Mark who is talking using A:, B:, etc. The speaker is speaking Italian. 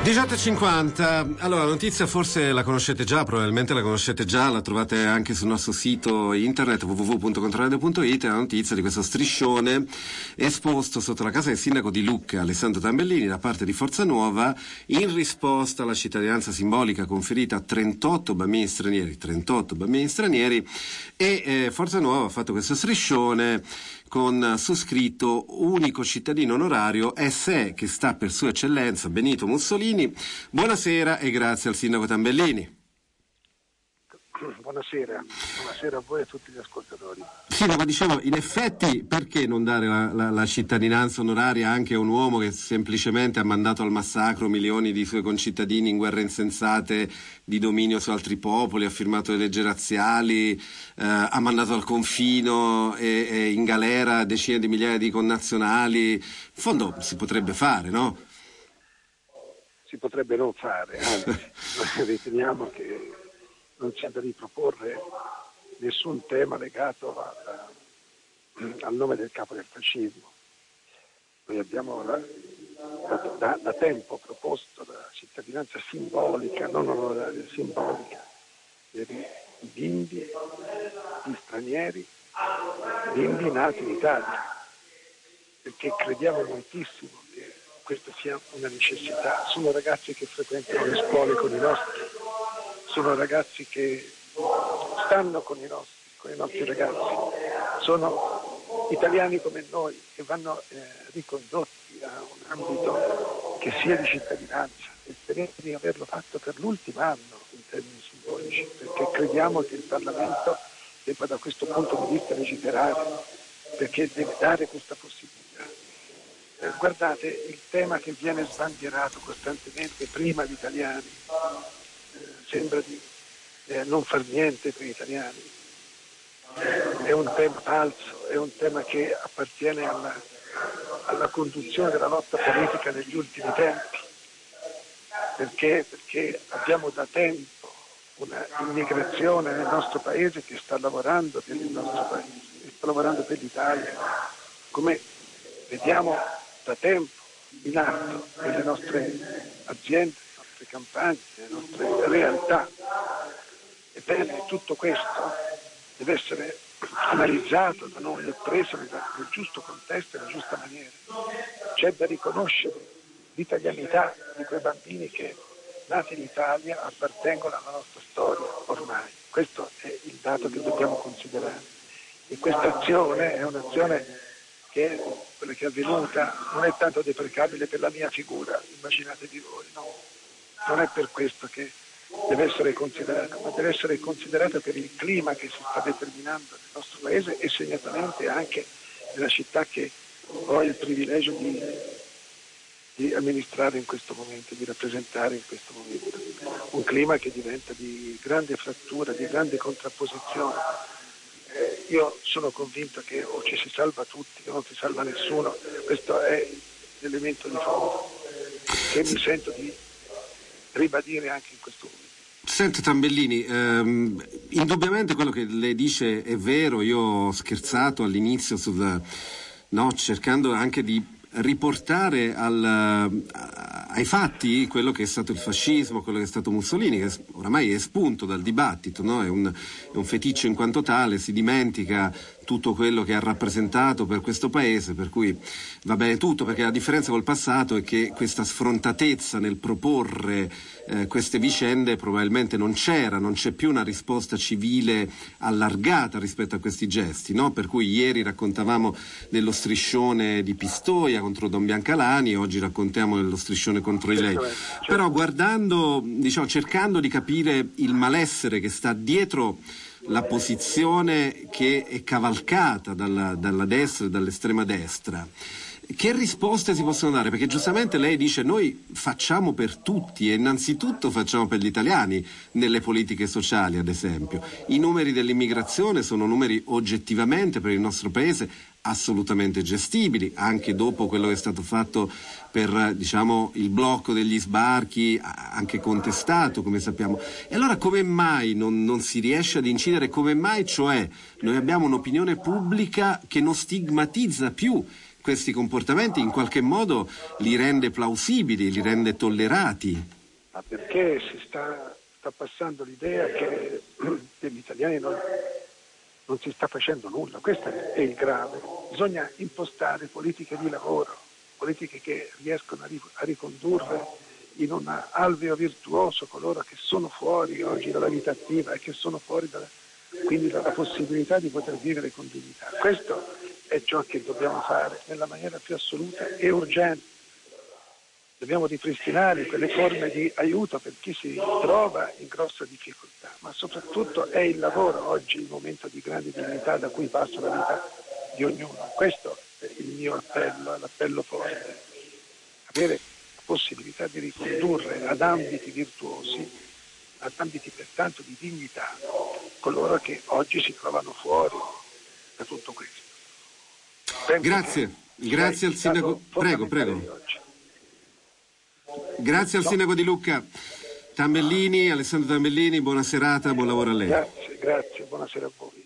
A: 18:50. Allora, la notizia forse la conoscete già, probabilmente la conoscete già, la trovate anche sul nostro sito internet www.controradio.it. È la notizia di questo striscione esposto sotto la casa del sindaco di Lucca, Alessandro Tambellini, da parte di Forza Nuova, in risposta alla cittadinanza simbolica conferita a 38 bambini stranieri, e Forza Nuova ha fatto questo striscione con su scritto: unico cittadino onorario SE, che sta per Sua Eccellenza Benito Mussolini. Buonasera e grazie al sindaco Tambellini.
B: Buonasera a voi e a tutti gli ascoltatori.
A: Sindaco, dicevo, in effetti perché non dare la cittadinanza onoraria anche a un uomo che semplicemente ha mandato al massacro milioni di suoi concittadini in guerre insensate di dominio su altri popoli, ha firmato le leggi razziali, ha mandato al confino e in galera decine di migliaia di connazionali? In fondo si potrebbe fare, no?
B: Si potrebbe non fare, anzi, noi riteniamo che non c'è da riproporre nessun tema legato al nome del capo del fascismo. Noi abbiamo da tempo proposto la cittadinanza simbolica, non onoraria, simbolica, per i bimbi, gli stranieri, bimbi nati in Italia, perché crediamo moltissimo che questa sia una necessità. Sono ragazzi che frequentano le scuole con i nostri, sono ragazzi che stanno con i nostri ragazzi, sono italiani come noi, che vanno ricondotti a un ambito che sia di cittadinanza, e speriamo di averlo fatto per l'ultimo anno in termini simbolici, perché crediamo che il Parlamento debba da questo punto di vista legiferare, perché deve dare questa possibilità. Guardate, il tema che viene sbandierato costantemente, prima gli italiani, sembra di non far niente per gli italiani, è un tema falso, è un tema che appartiene alla conduzione della lotta politica negli ultimi tempi, perché abbiamo da tempo una immigrazione nel nostro paese che sta lavorando per il nostro paese, sta lavorando per l'Italia, come vediamo da tempo in atto nelle nostre aziende, nelle nostre campagne, nelle nostre realtà. Ebbene, tutto questo deve essere analizzato da noi e preso nel giusto contesto e nella giusta maniera. C'è da riconoscere l'italianità di quei bambini che, nati in Italia, appartengono alla nostra storia ormai. Questo è il dato che dobbiamo considerare. E questa azione è un'azione che, quella che è avvenuta, non è tanto deprecabile per la mia figura, immaginatevi voi, no? Non è per questo che deve essere considerata, ma deve essere considerata per il clima che si sta determinando nel nostro paese e segnatamente anche nella città che ho il privilegio di amministrare in questo momento, di rappresentare in questo momento. Un clima che diventa di grande frattura, di grande contrapposizione. Io sono convinto che o ci si salva tutti o non si salva nessuno. Questo è l'elemento di fondo che mi sento di ribadire anche in questo momento.
A: Senti Tambellini, indubbiamente quello che lei dice è vero. Io ho scherzato all'inizio cercando anche di riportare ai fatti quello che è stato il fascismo, quello che è stato Mussolini, che oramai è espunto dal dibattito, no? È un feticcio in quanto tale, si dimentica tutto quello che ha rappresentato per questo paese, per cui va bene tutto, perché la differenza col passato è che questa sfrontatezza nel proporre queste vicende probabilmente non c'è più una risposta civile allargata rispetto a questi gesti, no? Per cui ieri raccontavamo dello striscione di Pistoia contro Don Biancalani, oggi raccontiamo dello striscione contro i lei. Però guardando, cercando di capire il malessere che sta dietro la posizione che è cavalcata dalla destra e dall'estrema destra, che risposte si possono dare? Perché giustamente lei dice: noi facciamo per tutti e innanzitutto facciamo per gli italiani nelle politiche sociali, ad esempio. I numeri dell'immigrazione sono numeri oggettivamente per il nostro paese assolutamente gestibili, anche dopo quello che è stato fatto per il blocco degli sbarchi, anche contestato, come sappiamo. E allora come mai non si riesce ad incidere? Come mai, cioè, noi abbiamo un'opinione pubblica che non stigmatizza più questi comportamenti in qualche modo li rende plausibili, li rende tollerati.
B: Ma perché si sta passando l'idea che degli italiani non si sta facendo nulla, questo è il grave. Bisogna impostare politiche di lavoro, politiche che riescono a ricondurre in un alveo virtuoso coloro che sono fuori oggi dalla vita attiva e che sono fuori quindi dalla possibilità di poter vivere con dignità. Questo è ciò che dobbiamo fare nella maniera più assoluta e urgente. Dobbiamo ripristinare quelle forme di aiuto per chi si trova in grossa difficoltà, ma soprattutto è il lavoro oggi il momento di grande dignità da cui passa la vita di ognuno. Questo è il mio appello, l'appello forte. Avere la possibilità di ricondurre ad ambiti virtuosi, ad ambiti pertanto di dignità, coloro che oggi si trovano fuori da tutto questo.
A: Grazie al sindaco. Prego. Grazie al sindaco di Lucca, Alessandro Tambellini, buona serata, buon lavoro a lei.
B: Grazie, buonasera a voi.